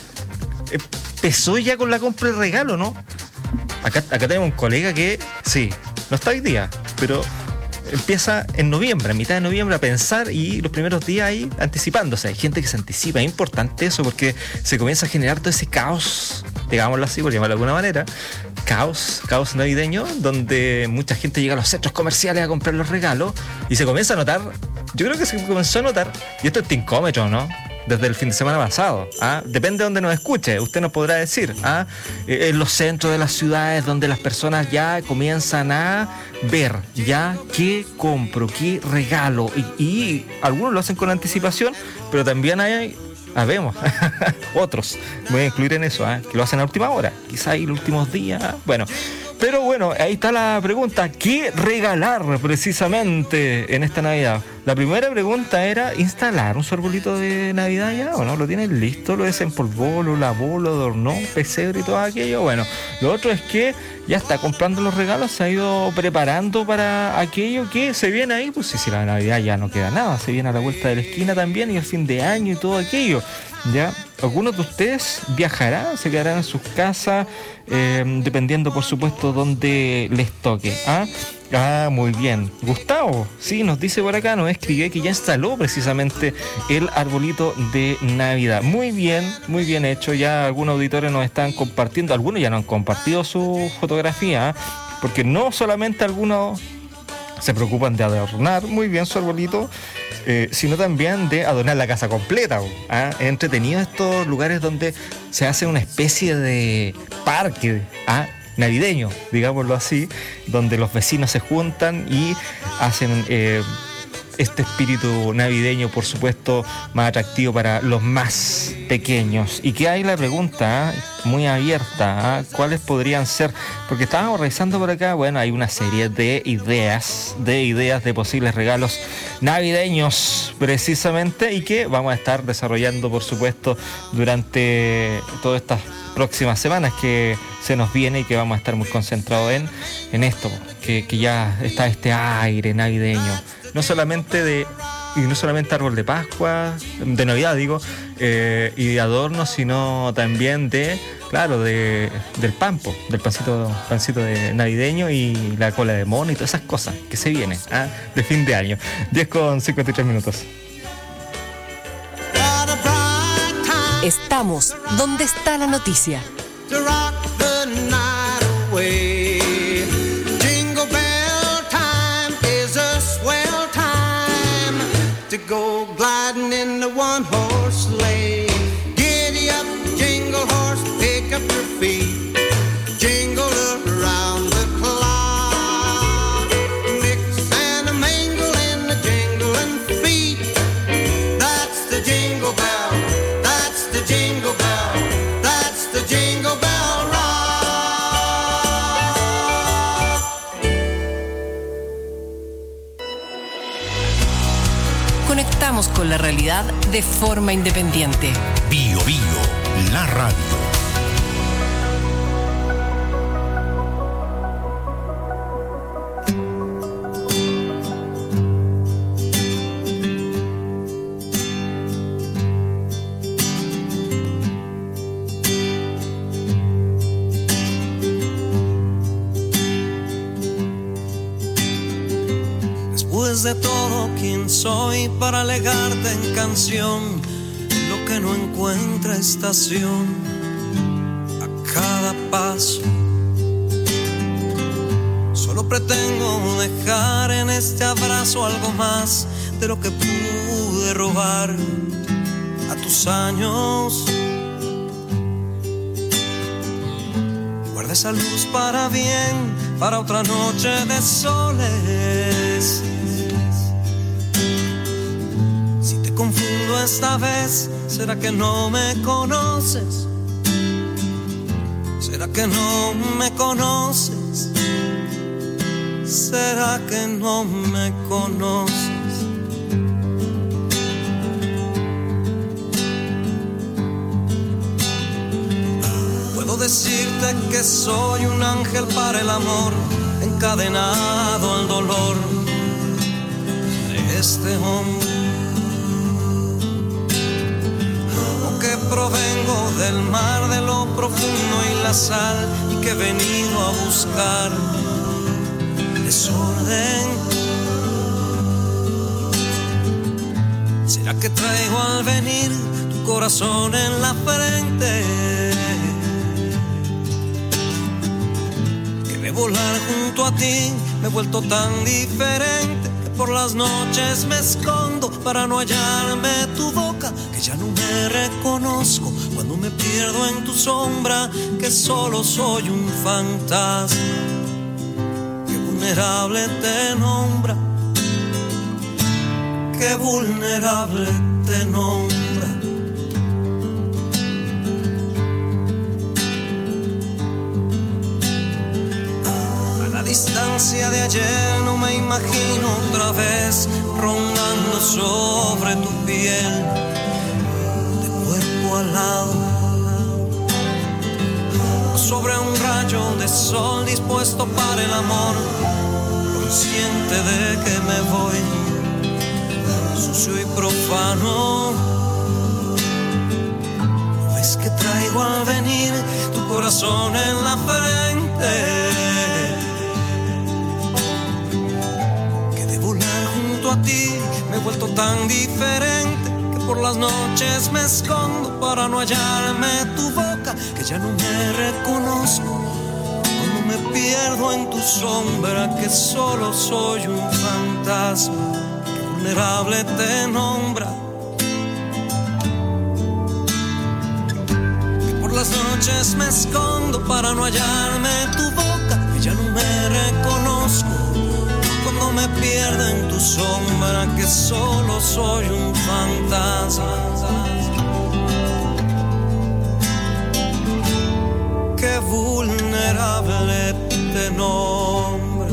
Empezó ya con la compra de regalo, ¿no? Acá, acá tenemos un colega que, sí, no está hoy día, pero empieza en noviembre, a mitad de noviembre a pensar y los primeros días ahí anticipándose. Hay gente que se anticipa, es importante eso porque se comienza a generar todo ese caos, digámoslo así, por llamarlo de alguna manera, caos, caos navideño, donde mucha gente llega a los centros comerciales a comprar los regalos y se comienza a notar, yo creo que se comenzó a notar, y esto es tincómetro, ¿no? Desde el fin de semana pasado, ¿ah? Depende de donde nos escuche, usted nos podrá decir, ¿ah? eh, en los centros de las ciudades donde las personas ya comienzan a ver ya qué compro, qué regalo y, y algunos lo hacen con anticipación, pero también hay, habemos otros, me voy a incluir en eso, ¿ah? Que lo hacen a última hora, quizá ahí los últimos días, bueno. Pero bueno, ahí está la pregunta, ¿qué regalar precisamente en esta Navidad? La primera pregunta era instalar un arbolito de Navidad ya, ¿o no? ¿Lo tienes listo? ¿Lo desempolvó, lo lavó, lo adornó, pesebre y todo aquello? Bueno, lo otro es que ya está comprando los regalos, se ha ido preparando para aquello que se viene ahí, pues si la Navidad ya no queda nada, se viene a la vuelta de la esquina también y el fin de año y todo aquello. Ya, algunos de ustedes viajarán, se quedarán en sus casas, eh, dependiendo por supuesto dónde les toque. ¿Ah? Ah, muy bien. Gustavo, sí, nos dice por acá, nos escribe que ya instaló precisamente el arbolito de Navidad. Muy bien, muy bien hecho. Ya algunos auditores nos están compartiendo, algunos ya nos han compartido su fotografía, ¿eh? Porque no solamente algunos se preocupan de adornar muy bien su arbolito, eh, sino también de adornar la casa completa. ¿Ah? Es entretenido estos lugares donde se hace una especie de parque, ¿ah? navideño, digámoslo así, donde los vecinos se juntan y hacen eh, este espíritu navideño, por supuesto, más atractivo para los más pequeños. Y que hay la pregunta, ¿eh? muy abierta, ¿eh? ¿cuáles podrían ser? Porque estábamos revisando por acá, bueno, hay una serie de ideas, de ideas de posibles regalos navideños, precisamente, y que vamos a estar desarrollando, por supuesto, durante todas estas próximas semanas que se nos viene y que vamos a estar muy concentrados en, en esto, que, que ya está este aire navideño, no solamente de y no solamente árbol de Pascua, de Navidad digo, eh, y de adornos, sino también de, claro, de del pampo, del pancito, pancito de navideño y la cola de mono y todas esas cosas que se vienen, ¿ah? de fin de año. diez con cincuenta y tres minutos. Estamos donde está la noticia. To go gliding in the one horse sleigh. Giddy up, jingle horse, pick up your feet. Jingle around the clock. Mix and a mingle in the jingling feet. That's the jingle bell. That's the jingle bell. That's the jingle bell rock. Conectamos con la realidad de forma independiente. Bio Bio, la radio. Después de todo, ¿quién soy para alegarte en canción lo que no encuentra estación a cada paso? Solo pretendo dejar en este abrazo algo más de lo que pude robar a tus años. Guarda esa luz para bien, para otra noche de soles. Si te confundo esta vez, ¿será que no me conoces? ¿Será que no me conoces? ¿Será que no me conoces? Puedo decirte que soy un ángel para el amor, encadenado al dolor de este hombre. O que provengo del mar, de lo profundo y la sal, y que he venido a buscar desorden. ¿Será que traigo al venir tu corazón en la frente? Que de volar junto a ti me he vuelto tan diferente que por las noches me escondo para no hallarme tu boca, que ya no me reconozco cuando me pierdo en tu sombra, que solo soy un fantasma. Vulnerable te nombra, qué vulnerable te nombra. A la distancia de ayer no me imagino otra vez rondando sobre tu piel, de cuerpo alado, sobre un rayo de sol dispuesto para el amor, consciente de que me voy sucio y profano. ¿No es que traigo al venir tu corazón en la frente? Que de volar junto a ti me he vuelto tan diferente que por las noches me escondo para no hallarme tu boca, que ya no me reconozco cuando me pierdo en tu sombra, que solo soy un fantasma, que vulnerable te nombra. Que por las noches me escondo para no hallarme tu boca, que ya no me reconozco cuando me pierdo en tu sombra, que solo soy un fantasma. Qué vulnerable te nombra.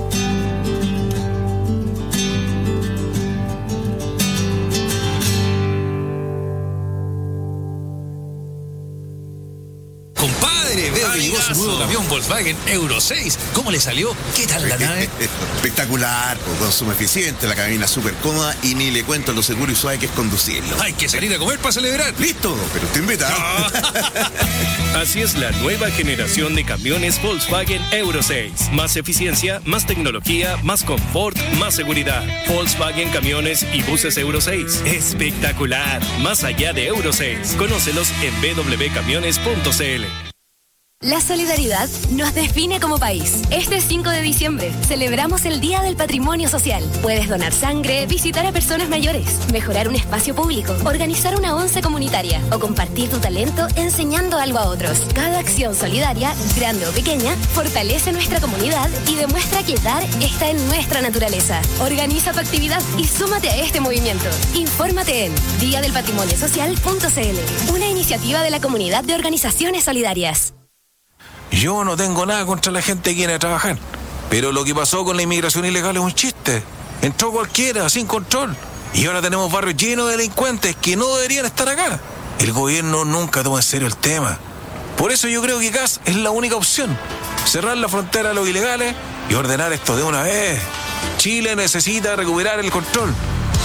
Compadre, veo que llegó su nuevo camión Volkswagen Euro seis. ¿Cómo le salió? ¿Qué tal la nave? Espectacular, consumo eficiente, la cabina súper cómoda y ni le cuento lo seguro y suave que es conducirlo. Hay que salir a comer para celebrar. Listo, pero te invita. No. Así es la nueva generación de camiones Volkswagen Euro seis. Más eficiencia, más tecnología, más confort, más seguridad. Volkswagen Camiones y Buses Euro seis. Espectacular. Más allá de Euro seis. Conócelos en w w w punto camiones punto c l. La solidaridad nos define como país. Este cinco de diciembre celebramos el Día del Patrimonio Social. Puedes donar sangre, visitar a personas mayores, mejorar un espacio público, organizar una once comunitaria o compartir tu talento enseñando algo a otros. Cada acción solidaria, grande o pequeña, fortalece nuestra comunidad y demuestra que dar está en nuestra naturaleza. Organiza tu actividad y súmate a este movimiento. Infórmate en día del patrimonio social punto c l, una iniciativa de la Comunidad de Organizaciones Solidarias. Yo no tengo nada contra la gente que quiere a trabajar, pero lo que pasó con la inmigración ilegal es un chiste. Entró cualquiera, sin control, y ahora tenemos barrios llenos de delincuentes que no deberían estar acá. El gobierno nunca toma en serio el tema. Por eso yo creo que C A S es la única opción. Cerrar la frontera a los ilegales y ordenar esto de una vez. Chile necesita recuperar el control.